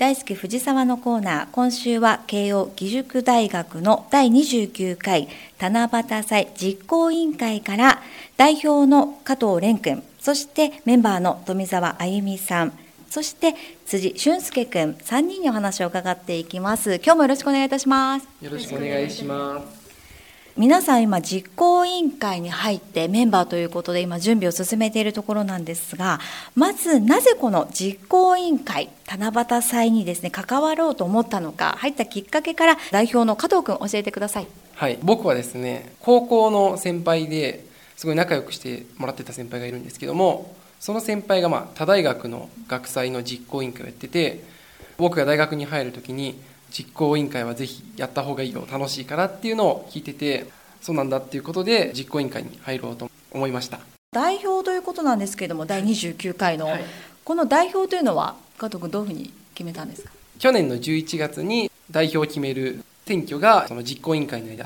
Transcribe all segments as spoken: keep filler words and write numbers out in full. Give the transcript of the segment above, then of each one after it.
大好き藤沢のコーナー、今週は慶応義塾大学のだいにじゅうきゅうかい七夕祭実行委員会から代表の加藤蓮君、そしてメンバーの富澤あゆみさん、そして辻俊介君、さんにんにお話を伺っていきます。今日もよろしくお願いいたします。 よろしくお願いします。 皆さん今実行委員会に入ってメンバーということで今準備を進めているところなんですが、まずなぜこの実行委員会七夕祭にですね関わろうと思ったのか、入ったきっかけから代表の加藤君教えてください。 はい、僕はですね高校の先輩ですごい仲良くしてもらってた先輩がいるんですけども、その先輩がまあ他大学の学祭の実行委員会をやってて、僕が大学に入るときに実行委員会はぜひやった方がいいよ、楽しいからっていうのを聞いてて、そうなんだっていうことで実行委員会に入ろうと思いました。 代表ということなんですけれども、だいにじゅうきゅうかいの、はい、この代表というのは加藤君どういうふうに決めたんですか？ 去年のじゅういちがつに代表を決める選挙がその実行委員会内であって、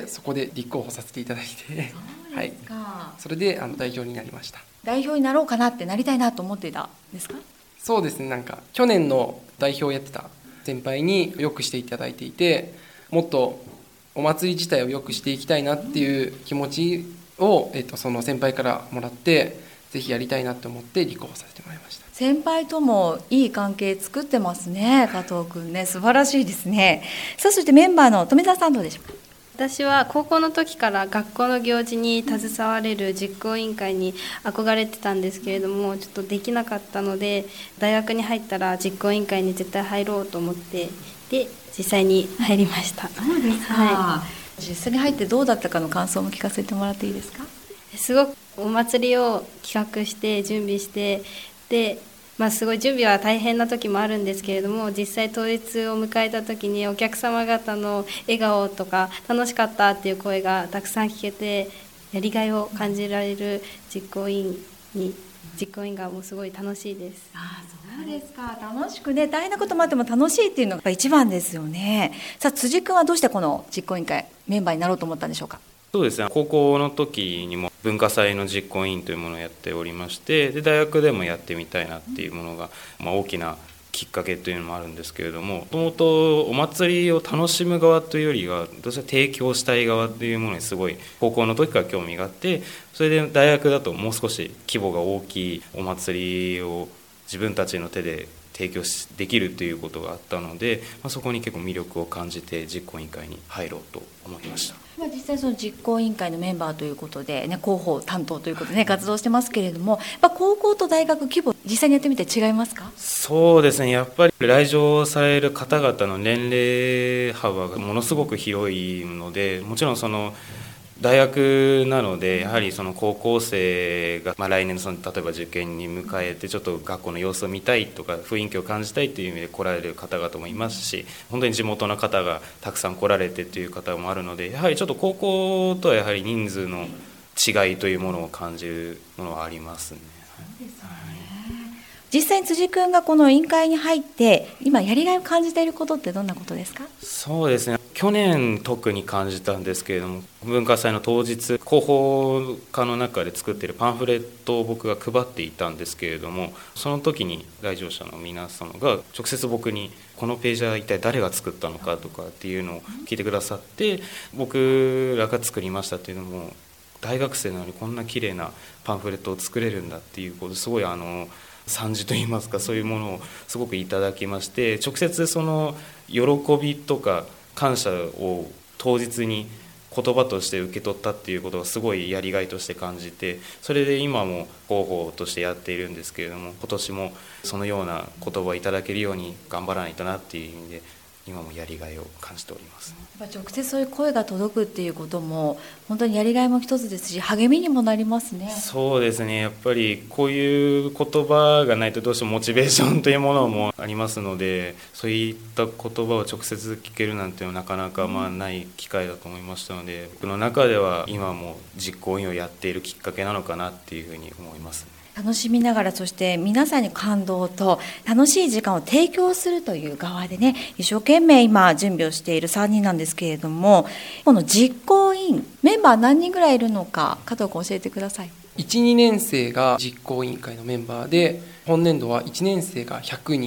そこで立候補させていただいて、そうですか、はい、それであの代表になりました。 代表になろうかなってなりたいなと思っていたんですか？ そうですね、なんか去年の代表をやってた先輩によくしていただいていて、もっとお祭り自体をよくしていきたいなっていう気持ちを、えっと、その先輩からもらって、ぜひやりたいなと思って立候補させてもらいました。 先輩ともいい関係作ってますね、加藤君ね、素晴らしいですね。さあ、そしてメンバーの富澤さんどうでしょうか？ 私は高校の時から学校の行事に携われる実行委員会に憧れてたんですけれども、ちょっとできなかったので、大学に入ったら実行委員会に絶対入ろうと思って、で実際に入りました。 そうですか、はい、実際に入ってどうだったかの感想も聞かせてもらっていいですか？ すごくお祭りを企画して準備して、でまあ、すごい準備は大変な時もあるんですけれども、実際当日を迎えた時にお客様方の笑顔とか楽しかったっていう声がたくさん聞けて、やりがいを感じられる実行委員に実行委員がもうすごい楽しいです。 ああ、そうですか。楽しくね、大変なこともあっても楽しいっていうのが一番ですよね。さあ、辻君はどうしてこの実行委員会メンバーになろうと思ったんでしょうか？ そうですね、高校の時にも文化祭の実行委員というものをやっておりまして、で大学でもやってみたいなっていうものが、まあ、大きなきっかけというのもあるんですけれども、もともとお祭りを楽しむ側というよりはどうしても提供したい側というものにすごい高校の時から興味があって、それで大学だともう少し規模が大きいお祭りを自分たちの手で提供できるということがあったので、まあ、そこに結構魅力を感じて実行委員会に入ろうと思いました。 実際その実行委員会のメンバーということで、ね、広報担当ということで、ね、活動してますけれども、やっぱ高校と大学規模実際にやってみて違いますか？ そうですね、やっぱり来場される方々の年齢幅がものすごく広いので、もちろんその大学なのでやはりその高校生が、まあ、来年のその例えば受験に迎えてちょっと学校の様子を見たいとか雰囲気を感じたいという意味で来られる方々もいますし、本当に地元の方がたくさん来られてという方もあるので、やはりちょっと高校とはやはり人数の違いというものを感じるものはありますね。 そうですよね。実際に辻君がこの委員会に入って今やりがいを感じていることってどんなことですか？ そうですね、去年特に感じたんですけれども、文化祭の当日広報課の中で作っているパンフレットを僕が配っていたんですけれども、その時に来場者の皆様が直接僕にこのページは一体誰が作ったのかとかっていうのを聞いてくださって、僕らが作りましたっていうのも、大学生なのにこんな綺麗なパンフレットを作れるんだっていうこと、すごいあの賛辞といいますか、そういうものをすごくいただきまして、直接その喜びとか感謝を当日に言葉として受け取ったっていうことがすごいやりがいとして感じて、それで今も広報としてやっているんですけれども、今年もそのような言葉をいただけるように頑張らないとなっていう意味で今もやりがいを感じております。 やっぱ直接そういう声が届くっていうことも本当にやりがいも一つですし、励みにもなりますね。 そうですね、やっぱりこういう言葉がないとどうしてもモチベーションというものもありますので、そういった言葉を直接聞けるなんていうのはなかなかまあない機会だと思いましたので、僕の中では今も実行委員をやっているきっかけなのかなっていうふうに思います。 楽しみながら、そして皆さんに感動と楽しい時間を提供するという側でね、一生懸命今準備をしているさんにんなんですけれども、この実行委員メンバー何人ぐらいいるのか加藤君教えてください。 いち、にねん生が実行委員会のメンバーで、本年度はいちねん生がひゃくにん、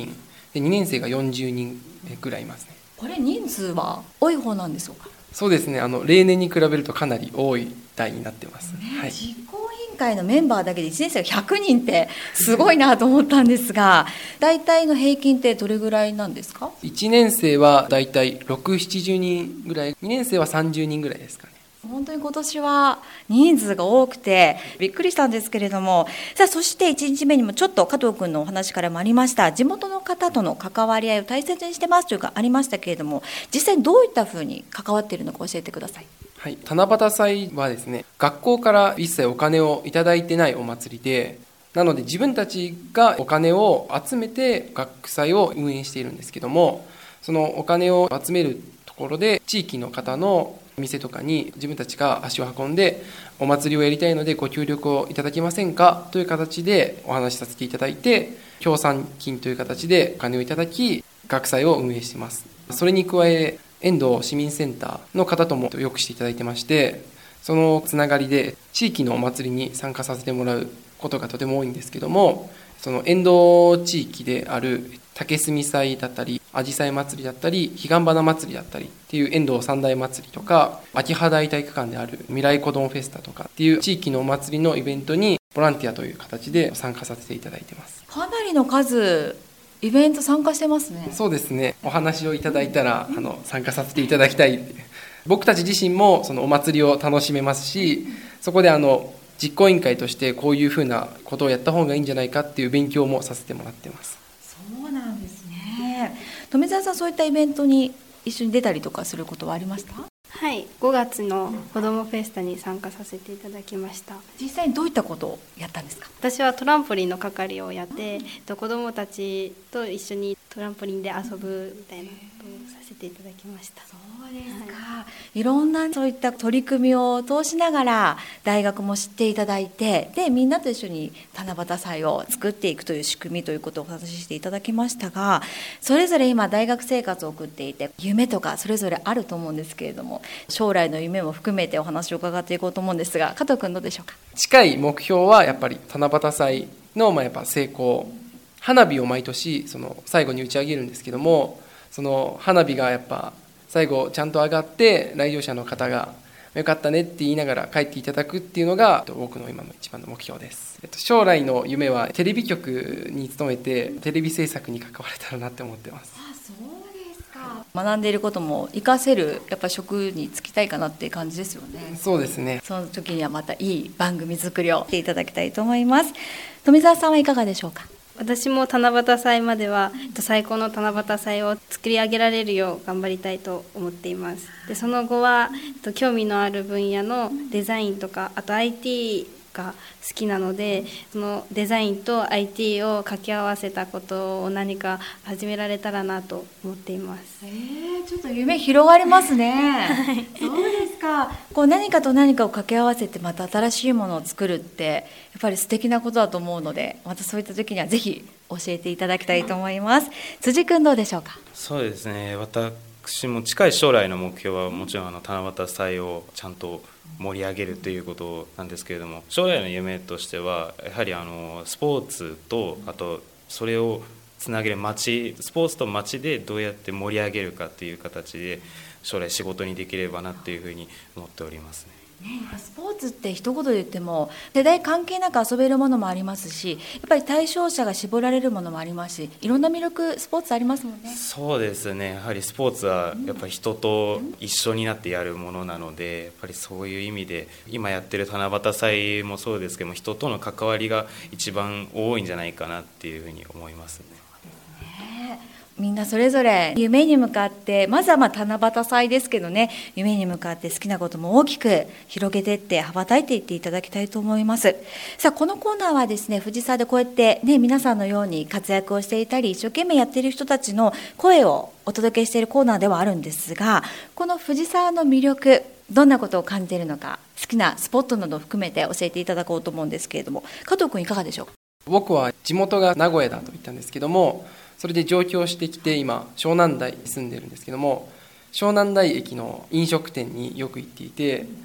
でにねん生がよんじゅうにんぐらいいますね。 これ人数は多い方なんでしょうか？ そうですね、あの例年に比べるとかなり多い代になってます、 ね、 はい、 実行委員会のメンバーだけでいちねん生がひゃくにんってすごいなと思ったんですが、大体の平均ってどれぐらいなんですか？ いちねん生はだいたいろくじゅう、ななじゅうにんぐらい、にねん生はさんじゅうにんぐらいですかね。 本当に今年は人数が多くてびっくりしたんですけれども、さあそしていちにちめにもちょっと加藤君のお話からもありました地元の方との関わり合いを大切にしてますというかありましたけれども、実際にどういったふうに関わっているのか教えてください。 はい、七夕祭はですね、学校から一切お金をいただいてないお祭りで、なので自分たちがお金を集めて学祭を運営しているんですけども、そのお金を集めるところで地域の方の店とかに自分たちが足を運んでお祭りをやりたいのでご協力をいただけませんかという形でお話しさせていただいて、協賛金という形でお金をいただき学祭を運営しています。それに加え遠藤市民センターの方ともよくしていただいてまして、そのつながりで地域のお祭りに参加させてもらうことがとても多いんですけども、その遠藤地域である竹炭祭だったりあじさい祭りだったり彼岸花祭りだったりっていう遠藤三大祭りとか、秋葉大体育館である未来子どもフェスタとかっていう地域のお祭りのイベントにボランティアという形で参加させていただいてます。 かなりの数イベント参加してますね。 そうですね、お話をいただいたらあの参加させていただきたい。僕たち自身もそのお祭りを楽しめますし、そこであの実行委員会としてこういうふうなことをやった方がいいんじゃないかっていう勉強もさせてもらってます。 そうなんですね。富澤さん、そういったイベントに一緒に出たりとかすることはありました？ はい、ごがつの子どもフェスタに参加させていただきました。 実際にどういったことをやったんですか？ 私はトランポリンの係をやって、子どもたちと一緒にトランポリンで遊ぶみたいなことをさせていただきました。 そうですか、はい、いろんなそういった取り組みを通しながら大学も知っていただいて、でみんなと一緒に七夕祭を作っていくという仕組みということをお話ししていただきましたが、それぞれ今大学生活を送っていて夢とかそれぞれあると思うんですけれども、将来の夢も含めてお話を伺っていこうと思うんですが、加藤君どうでしょうか？ 近い目標はやっぱり七夕祭のまあやっぱ成功、花火を毎年その最後に打ち上げるんですけども、その花火がやっぱ最後ちゃんと上がって来場者の方がよかったねって言いながら帰っていただくっていうのが僕の今の一番の目標です。将来の夢はテレビ局に勤めてテレビ制作に関われたらなって思ってます。 あ、そうですか。学んでいることも活かせるやっぱ職に就きたいかなっていう感じですよね。 そうですね。 その時にはまたいい番組作りをしていただきたいと思います。富澤さんはいかがでしょうか？ 私も七夕祭までは最高の七夕祭を作り上げられるよう頑張りたいと思っています。でその後は興味のある分野のデザインとか、あと アイティー が好きなので、そのデザインと アイティー を掛け合わせたことを何か始められたらなと思っています。 えー、ちょっと夢広がりますね、はい、そうですか。こう何かと何かを掛け合わせてまた新しいものを作るってやっぱり素敵なことだと思うので、またそういった時にはぜひ教えていただきたいと思います。辻君どうでしょうか？ そうですね、私も近い将来の目標はもちろんあの七夕祭をちゃんと盛り上げるということなんですけれども、将来の夢としてはやはりあのスポーツと、あとそれをつなげる街、スポーツと街でどうやって盛り上げるかという形で将来仕事にできればなというふうに思っておりますね。 ね、スポーツって一言で言っても世代関係なく遊べるものもありますし、やっぱり対象者が絞られるものもありますし、いろんな魅力スポーツありますもんね。 そうですね、やはりスポーツはやっぱり人と一緒になってやるものなので、やっぱりそういう意味で今やってる七夕祭もそうですけども、人との関わりが一番多いんじゃないかなっていうふうに思いますね。 みんなそれぞれ夢に向かって、まずはまあ七夕祭ですけどね、夢に向かって好きなことも大きく広げていって羽ばたいていっていただきたいと思います。さあこのコーナーはですね、藤沢でこうやってね、皆さんのように活躍をしていたり一生懸命やっている人たちの声をお届けしているコーナーではあるんですが、この藤沢の魅力、どんなことを感じているのか、好きなスポットなどを含めて教えていただこうと思うんですけれども、加藤君いかがでしょうか？ 僕は地元が名古屋だと言ったんですけども、それで上京してきて今湘南台に住んでるんですけども、湘南台駅の飲食店によく行っていて、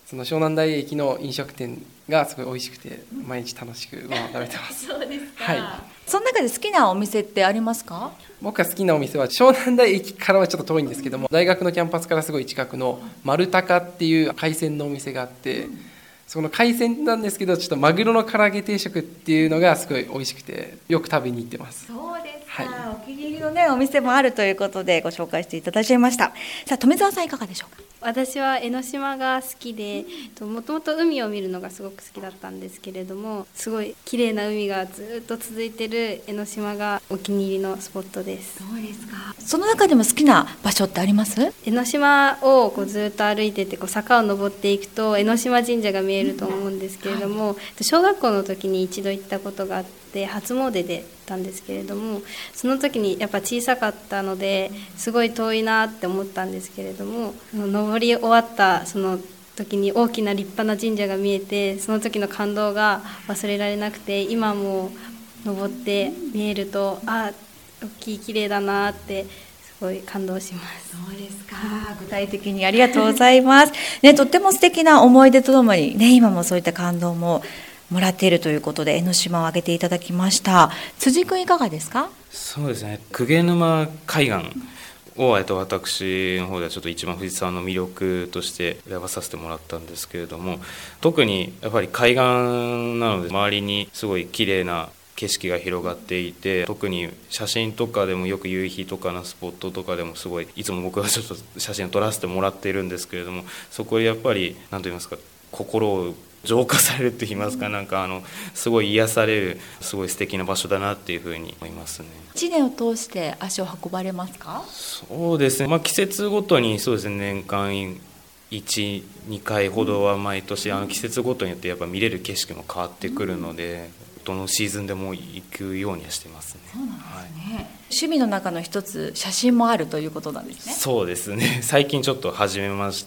その湘南台駅の飲食店がすごい美味しくて毎日楽しくご飯を食べてます。 そうですか、 はい、 その中で好きなお店ってありますか？ 僕が好きなお店は湘南台駅からはちょっと遠いんですけども、大学のキャンパスからすごい近くの丸高っていう海鮮のお店があって、その海鮮なんですけどちょっとマグロの唐揚げ定食っていうのがすごい美味しくてよく食べに行ってます。 そうですか、 はい、 お気に入りの、ね、お店もあるということでご紹介していただきました。さあ、富澤さんいかがでしょうか？ 私は江ノ島が好きで、もともと海を見るのがすごく好きだったんですけれども、すごい綺麗な海がずっと続いてる江ノ島がお気に入りのスポットです。 そうですか。その中でも好きな場所ってあります？ 江ノ島をこうずっと歩いててこう坂を登っていくと江ノ島神社が見えると思うんですけれども、小学校の時に一度行ったことがあって初詣で行ったんですけれども、その時にやっぱ小さかったのですごい遠いなって思ったんですけれども、登り終わったその時に大きな立派な神社が見えて、その時の感動が忘れられなくて、今も登って見えるとあ大きい綺麗だなってすごい感動します。 そうですか。具体的にありがとうございます、ね、とっても素敵な思い出とともに、ね、今もそういった感動ももらっているということで江ノ島を挙げていただきました。辻君いかがですか？ そうですね、鵠沼海岸を、えっと、私の方ではちょっと一番藤沢の魅力として選ばさせてもらったんですけれども、特にやっぱり海岸なので周りにすごい綺麗な景色が広がっていて、特に写真とかでもよく夕日とかのスポットとかでもすごいいつも僕はちょっと写真を撮らせてもらっているんですけれども、そこでやっぱり何と言いますか、心を浄化されると言いますか、なんかあのすごい癒されるすごい素敵な場所だなっていうふうに思いますね。 いちねんを通して足を運ばれますか？ そうですね、まあ、季節ごとにそうですね、年間いち、にかいほどは毎年あの季節ごとによってやっぱ見れる景色も変わってくるので、どのシーズンでも行くようにはしてますね。 そうなんですね、はい、趣味の中の一つ写真もあるということなんですね。 そうですね、最近ちょっと始めまして、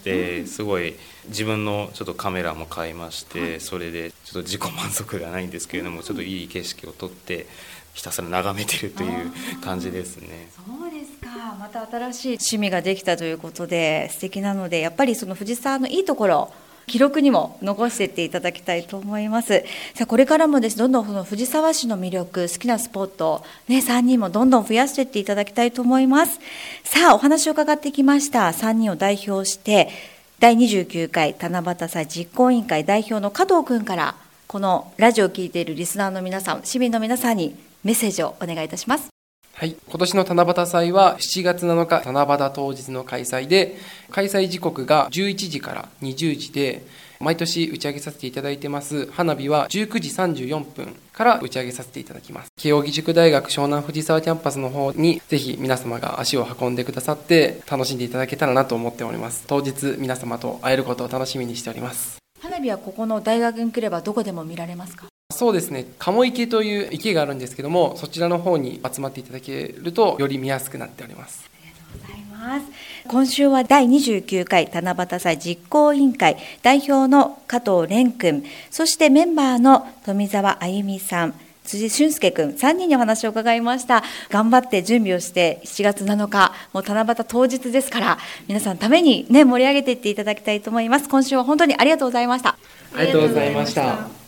すごい自分のちょっとカメラも買いまして、それでちょっと自己満足ではないんですけれども、ちょっといい景色を撮ってひたすら眺めてるという感じですね。 そうですか。また新しい趣味ができたということで素敵なので、やっぱりその藤沢のいいところ記録にも残していっていただきたいと思います。さあ、これからもです、どんどんその藤沢市の魅力、好きなスポット、ね、さんにんもどんどん増やしていっていただきたいと思います。さあ、お話を伺ってきましたさんにんを代表してだいにじゅうきゅうかい七夕祭実行委員会代表の加藤君から、このラジオを聞いているリスナーの皆さん、市民の皆さんにメッセージをお願いいたします。 はい、今年の七夕祭はしちがつなのか七夕当日の開催で、開催時刻がじゅういちじからにじゅうじで、毎年打ち上げさせていただいてます花火はじゅうくじさんじゅうよんぷんから打ち上げさせていただきます。慶應義塾大学湘南藤沢キャンパスの方にぜひ皆様が足を運んでくださって楽しんでいただけたらなと思っております。当日皆様と会えることを楽しみにしております。 花火はここの大学に来ればどこでも見られますか？ そうですね、鴨池という池があるんですけども、そちらの方に集まっていただけるとより見やすくなっております。 ありがとうございます。今週はだいにじゅうきゅうかい七夕祭実行委員会代表の加藤蓮君、そしてメンバーの富澤あゆみさん、辻俊介君、さんにんにお話を伺いました。頑張って準備をしてしちがつなのか、もう七夕当日ですから、皆さんのために、ね、盛り上げていっていただきたいと思います。今週は本当にありがとうございました。 ありがとうございました。